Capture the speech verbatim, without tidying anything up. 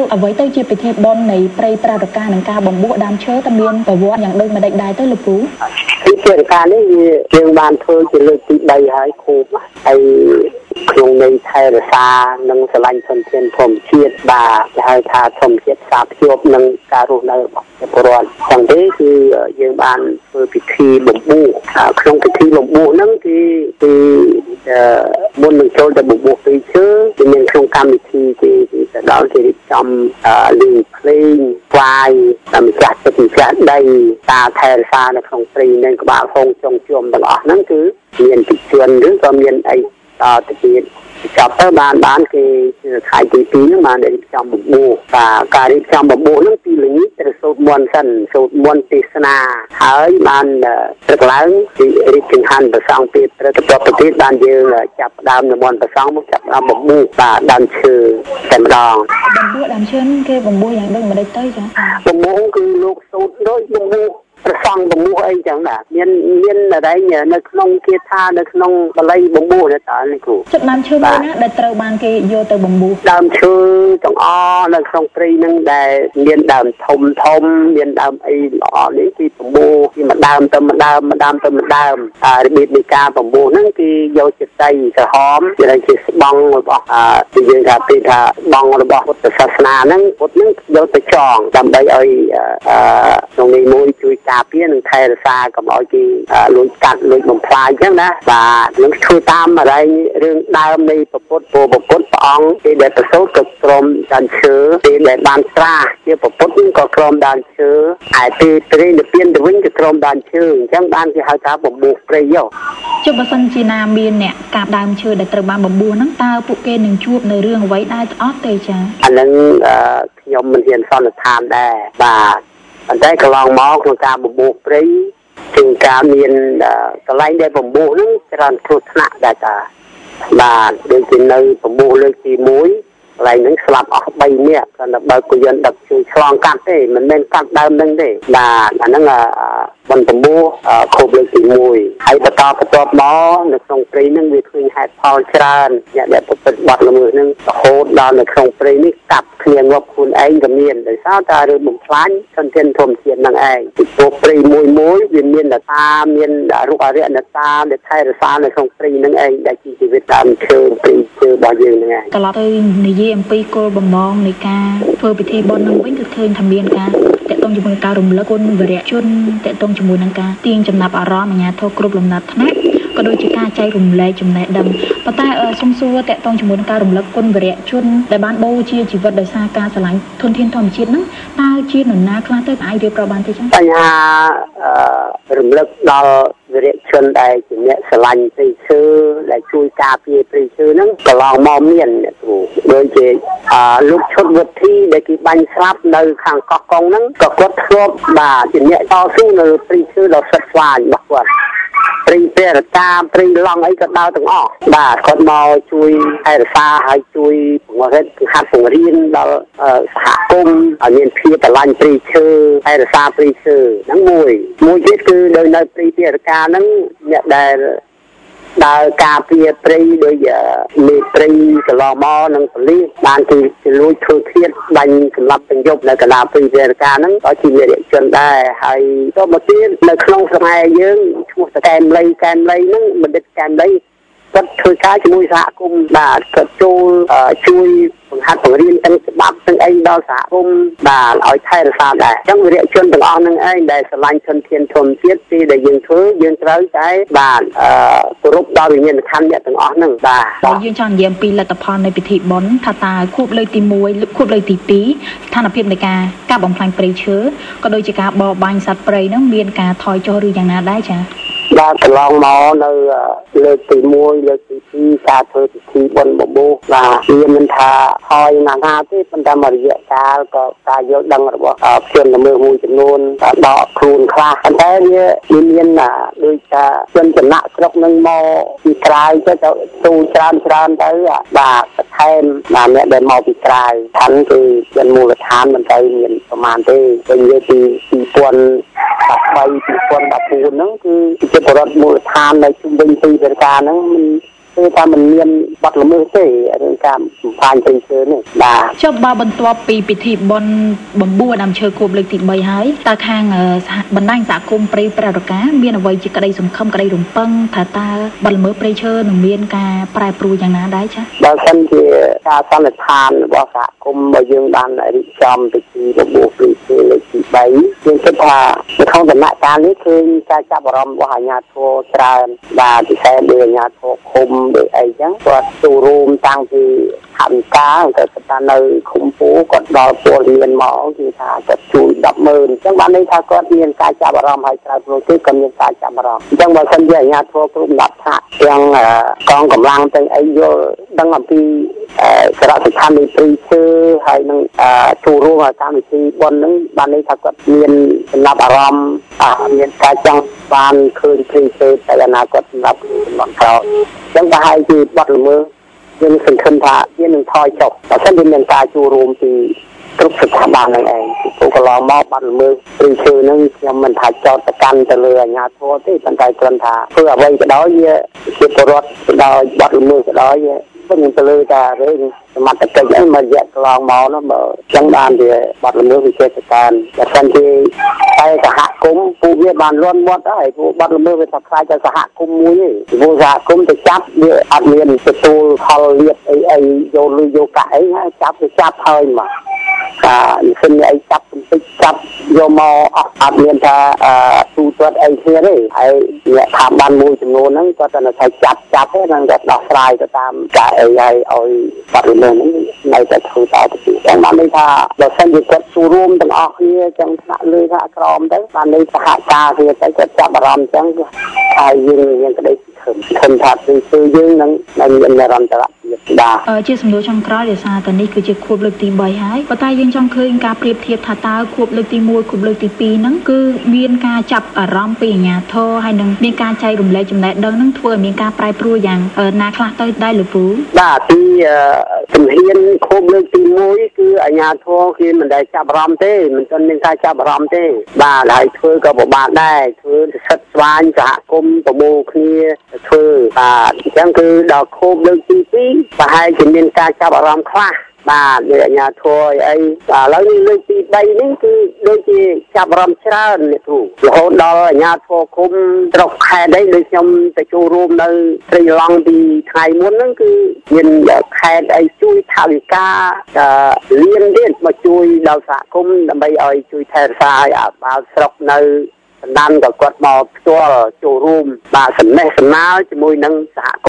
អ្វីទៅជាពិធីបុណ្យនៃព្រៃប្រារកានិងការបំពោះដើមឈើតមានប្រវត្តិយ៉ាងដូចម្ដេចដែរទៅលោកគ្រូពីព្រឹត្តិការណ៍នេះវាយើងបានធ្វើជាលើកទីបីហើយគូហើយក្នុងន័យថែរក្សានិងស្រឡាញ់ធនធានធម្មជាតិបាទគេហៅថាធម្មជាតិផ្សារភ្ជាប់នឹងការរស់នៅរបស់ប្រជាពលរដ្ឋចឹងទេគឺយើងបានធ្វើពិធីបំពោះក្នុងពិធីបំពោះហ្នឹងគឺគឺមុននឹងចូលទៅបំពោះព្រៃឈើគឺមានក្នុងកម្មវិធីគេទៅដល់គេរៀបចំលីងភ្លេងស្វាយតាមម្ចាស់ទឹកម្ចាស់ដីការថែរក្សានៅក្នុងព្រៃនិងក្បាលហងចុងជួមទាំងអស់ហ្នឹងគឺមានពិជនឬក៏មានអីតទៅទៀតចាប់ទៅបានបានគេខែទីពីរហ្នឹងបានរៀបចំបំពោះបាទការរៀបចំបំពោះហ្នឹងពីល្ងាចទៅសូត្រមន្តសិនសូត្រមន្តទេសនាហើយបានព្រឹកឡើងគេរៀបចង្ហាន់ប្រសងពីព្រឹកទៅប្រទេសបានយើងចាប់ដើមនិមន្តប្រសងមកចាប់ដើមបំពោះបាទដើមឈើតែម្ដងបំពោះដើមឈើគេបំពោះយ៉ាងដូចម្ដេចទៅចាបំពោះគឺលោកសូត្រដូចបំពោះប្រសងបំពោះអីចឹងដែរមានមានอะไรនៅក្នុងគាថានៅក្នុងបាលីបំពោះនេះតើនេះគ្រូចិត្តដើមឈើមួយណាដែលត្រូវបានគេយកទៅបំពោះដើមឈើទាំងអស់នៅក្នុងព្រៃនឹងដែលមានដើមធំធំមានដើមអីល្អនេះគឺបំពោះពីម្ដើមទៅម្ដើមម្ដើមទៅម្ដើមរបៀបនៃការបំពោះហ្នឹងគឺយកចិត្តៃក្រហមជាជាស្បង់របស់គឺយើងថាពីថាស្បង់របស់ពុទ្ធសាសនាហ្នឹងពុទ្ធហ្នឹងយកទៅចងដើម្បីឲ្យក្នុងនេះមួយជួយការពារនិងថែរក្សាកុំឲ្យគេលួចកាត់លួចបំផ្លាញអញ្ចឹងណាបាទនឹងធ្វើតាមអរិយរឿងដើមនៃពុទ្ធពោពុទ្ធព្រះអង្គគេដែលប្រសូតក៏ក្រមដើមឈើគេដែលបានត្រាស់ជាពុទ្ធក៏ក្រមដើមឈើហើយពេលព្រៃនិព្វានទៅវិញក៏ក្រមដើមឈើអញ្ចឹងបានគេហៅថាបំពោះព្រៃយកចុះបើសិនជាណាមានអ្នកកាប់ដើមឈើដែលត្រូវបានបំពោះហ្នឹងតើពួកគេនឹងជួបនៅរឿងអ្វីដែរអត់ទេចាអានឹងខ្ញុំមិនហ៊ានសន្និដ្ឋានដែរបាទប៉ុន្តែកន្លងមកក្នុងការបំពោះព្រៃជាងការមានកន្លែងដែលបំពោះហ្នឹងច្រើនគ្រោះថ្នាក់ដែរតាបាទដូចជានៅបំពោះលើកទីមួយកន្លែងហ្នឹងស្លាប់អស់បីនាក់គាត់ទៅបើកយន្តដឹកជួយឆ្លងកាត់ទេមិនមែនកាត់ដើមហ្នឹងទេបាទអាហ្នឹងបន្ទពោះខូបលើកទីមួយហើយបន្តបន្ទាប់មកនៅក្នុងព្រៃហ្នឹងវាឃើញហេតុផលច្រើនអ្នកដែលប្រព្រឹត្តបទល្មើសហ្នឹងរហូតដល់នៅក្នុងព្រៃនេះកាប់គ្នាងាប់ខ្លួនឯងក៏មានដោយសារតែរឿងបំផ្លាញធនធានធម្មជាតិហ្នឹងឯងពីព្រោះព្រៃមួយមួយវាមានលតាមានរុក្ខអរិយលតាដែលថែរក្សានៅក្នុងព្រៃហ្នឹងឯងដែលជាជីវិតដើមឈើព្រៃឈើរបស់យើងហ្នឹងឯងត្រឡប់ទៅនិយាយអំពីគោលបំណងនៃការធ្វើពិធីបុណ្យនឹងវិញគឺឃើញថាមានការតេតងជាមួយការរំលឹកគុណវរៈជនតេតងជាមួយនឹងការទាញចំណាប់អារម្មណ៍អាជ្ញាធរគ្រប់លំដាប់ថ្នាក់ក៏ដូចជាការចែករំលែកចំណេះដឹងប៉ុន្តែសុំសួរតេតងជាមួយនឹងការរំលឹកគុណវរៈជនដែលបានបូជាជីវិតដោយសារការស្រឡាញ់ធនធានធម្មជាតិហ្នឹងតើជានរណាខ្លះទៅអាចរៀបរាប់បានទេចឹងបញ្ហារំលឹកដល់វរៈជនដែលជាអ្នកស្រឡាញ់ព្រៃឈើដែលជួយការពារព្រៃឈើហ្នឹងកន្លងមកមានអ្នកគ្រូដូចជាលោកឈុតវុធីដែលគេបាញ់ស្លាប់នៅខាងកោះកុងហ្នឹងក៏គាត់ធ្លាប់បាទជាអ្នកតស៊ូនៅព្រៃឈើដ៏សិទ្ធស្វាញរបស់គាត់ព្រៃពេរកាព្រៃឡង់អីក៏ដើរទាំងអស់បាទគាត់មកជួយថែរក្សាហើយជួយបង្រៀនហាត់បង្រៀនដល់សហគមន៍ឲ្យមានភាពស្រឡាញ់ព្រៃឈើថែរក្សាព្រៃឈើហ្នឹងមួយមួយទៀតគឺនៅនៅព្រៃពេរកាហ្នឹងអ្នកដែលដើរការពារព្រៃដោយមេព្រៃកន្លងមកនឹងប៉ូលីសបានគេលួចធ្វើឃាតបាញ់សម្លាប់ទាំងយប់នៅកណ្ដាលព្រៃពេរកាហ្នឹងក៏ជាវិរៈជនដែរហើយទៅមកទៀតនៅក្នុងសម័យយើងឈ្មោះតកែមលីកែមលីហ្នឹងបណ្ឌិតកែមលីគាត់ធ្វើការជាមួយសហគមន៍បាទគាត់ចូលជួយបង្ហាត់បង្រៀនទាំងច្បាប់ទាំងអីដល់សហគមន៍បាទឲ្យថែរក្សាដែរអញ្ចឹងវិរៈជនទាំងអស់ហ្នឹងឯងដែលស្រឡាញ់ធនធានធម្មជាតិទីដែលយើងធ្វើយើងត្រូវតែបាទគោរពដល់វិញ្ញាណក្ខន្ធអ្នកទាំងអស់ហ្នឹងបាទយើងចង់និយាយអំពីលទ្ធផលនៃពិធីបុណ្យថាតើខួបលើកទីមួយខួបលើកទីពីរស្ថានភាពនៃការកាប់បំផ្លាញព្រៃឈើក៏ដូចជាការបរបាញ់សត្វព្រៃហ្នឹងមានការថយចុះឬយ៉ាងណាដែរចា៎បាទកន្លងមកនៅលើកទីមួយលើកទីពីរការធ្វើពិធីបុណ្យបំពោះបាទវាមិនថាហើយណាស់ណាទេប៉ុន្តែមួយរយៈកាលក៏ការយល់ដឹងរបស់ជនល្មើសមួយចំនួនដកខ្លួនខ្លះប៉ុន្តែវាមានដូចថាជនចំណាក់ស្រុកនឹងមកពីក្រៅទៅទៅទូច្រើនច្រើនទៅបាទបន្ថែមបាទអ្នកដែលមកពីក្រៅខាងគឺជនមូលដ្ឋានមិនទៅមានប្រមាណទេពេលនិយាយពីពីរពាន់ដប់បីពីរពាន់ដប់បួនហ្នឹងគឺជាបរិបទមូលដ្ឋាននៅជុំវិញទីវេទិកាហ្នឹងមិនគឺថាមិនមានបាត់ល្មើសទេរឿងការបំផ្លាញព្រៃឈើនេះបាទចុះបើបន្ទាប់ពីពិធីបុណ្យបំបួរដើមឈើខួបលើកទី3ហើយតើខាងបណ្ដាញសហគមន៍ព្រៃព្រះរកាមានអ្វីជាក្តីសង្ឃឹមក្តីរំពឹងថាតើបាត់ល្មើសព្រៃឈើនឹងមានការប្រែប្រួលយ៉ាងណាដែរចា៎បើសិនជាការសន្និដ្ឋានរបស់សហគមន៍របស់យើងបានរៀបចំពិធីបំបួរព្រៃឈើលើកទី3យើងគិតថាក្នុងដំណាក់កាលនេះឃើញការចាប់អារម្មណ៍របស់អាជ្ញាធរច្រើនបាទពិសេសដោយអាជ្ញាធរឃុំដោយអីចឹងគាត់ចូលរួមតាំងពីថវិកាទៅស្ថាននៅឃុំពូគាត់ដល់ពលមានមកគឺថាគាត់ជួយដប់ម៉ឺនអញ្ចឹងបានន័យថាគាត់មានការចាប់អារម្មណ៍ហើយក្រៅពីនោះទៀតក៏មានការចាប់អារម្មណ៍អញ្ចឹងបើសិនជាអាជ្ញាធរគ្រប់ដំណាក់ថ្នាក់ទាំងកងកម្លាំងទាំងអីយល់ដឹងអំពីសារៈសំខាន់នៃព្រៃឈើហើយនឹងចូលរួមកម្មវិធីបុណ្យហ្នឹងបានន័យថាគាត់មានចំណាប់អារម្មណ៍មានការចង់បានឃើញព្រៃឈើតែអនាគតសម្រាប់ជំនាន់ក្រោយអញ្ចឹងប្រហែលជាបាត់ល្មើសយើងសង្ឃឹមថាវានឹងថយចុះបើសិនជាមានការចូលរួមពីគ្រប់ស្ថាប័នហ្នឹងឯងពីកន្លងមកបាត់ល្មើសព្រៃឈើហ្នឹងខ្ញុំមិនថាចោទប្រកាន់ទៅលើអាជ្ញាធរទេប៉ុន្តែគ្រាន់ថាធ្វើអ្វីក៏ដោយវាជាពលរដ្ឋក៏ដោយបាត់ល្មើសក៏ដោយពឹងទៅលើតែរឿងសមត្ថកិច្ចហ្នឹងមករយៈកន្លងមកនោះបើចឹងបានវាបាត់ល្មើសវិជាសការបើសិនជាតែសហគមន៍ពួកវាបានលន់មាត់ហើយពួកបាត់ល្មើសវាថាខ្លាចតែសហគមន៍មួយទេពួកសហគមន៍ទៅចាប់វាអត់មានទទួលផលលៀបអីអីយកលុយយកកាក់អីហើយចាប់ទៅចាប់ហើយមកអាសិនអីចាប់បន្តិចចាប់យកមកអត់អត់មានថាទូទាត់អីគ្នាទេហើយអ្នកថាបានមួយចំនួនហ្នឹងគាត់តែថាចាប់ចាប់ទេហ្នឹងគាត់ដោះស្រាយទៅតាមការអីហើយឲ្យបាត់ល្មើសហ្នឹងនៅតែធ្វើតទៅទៀតចឹងបានន័យថាបើសិនជាគាត់ចូលរួមទាំងអស់គ្នាចឹងថ្នាក់លើថ្នាក់ក្រោមទៅបានន័យសហការគ្នាទៅគាត់ចាប់អារម្មណ៍ចឹងហើយយើងមានក្តីឃើញឃើញថាគឺគឺយើងនឹងមាននិរន្តរភាពបាទជាសំណួរចុងក្រោយដោយសារតែនេះគឺជាខួបលើកទី3ហើយប៉ុន្តែយើងចង់ឃើញការប្រៀបធៀបថាតើខួបលើកទី1ខួបលើកទី2ហ្នឹងគឺមានការចាប់អារម្មណ៍ពីអាជ្ញាធរហើយនឹងមានការចែករំលែកចំណេះដឹងហ្នឹងធ្វើឲ្យមានការប្រែប្រួលយ៉ាងណាខ្លះទៅដែរលោកពូបាទពីជំហានខួបលើកទី1គឺអាជ្ញាធរគេមិនដែលចាប់អារម្មណ៍ទេមិនទាន់មានការចាប់អារម្មណ៍ទេបាទហើយធ្វើក៏ពិបាកដែរធ្វើសិទ្ធិស្វែងសហគមន៍ប្រមូលគ្នាធ្វើបាទអញ្ចឹងគឺដល់ខួបលើកទី2ប្រហែលជាមានការចាប់អារម្មណ៍ខ្លះបាទលើអាជ្ញាធរអីឥឡូវនេះលើកទី3នេះគឺដូចជាចាប់អារម្មណ៍ច្រើនអ្នកគ្រូរហូតដល់អាជ្ញាធរគុំស្រុកខេត្តអីដូចខ្ញុំទៅចូលរួមនៅត្រីឡង់ពីថ្ងៃមុនហ្នឹងគឺមានខេត្តអីជួយថវិកាលៀនទៀតមកជួយដល់សហគមន៍ដើម្បីឲ្យជួយថែរក្សាឲ្យបាល់ស្រុកនៅបណ្ដានក៏គាត់មកផ្ទាល់ចូលរួមបាទសំណេះសំណាលជាមួយនឹងសហ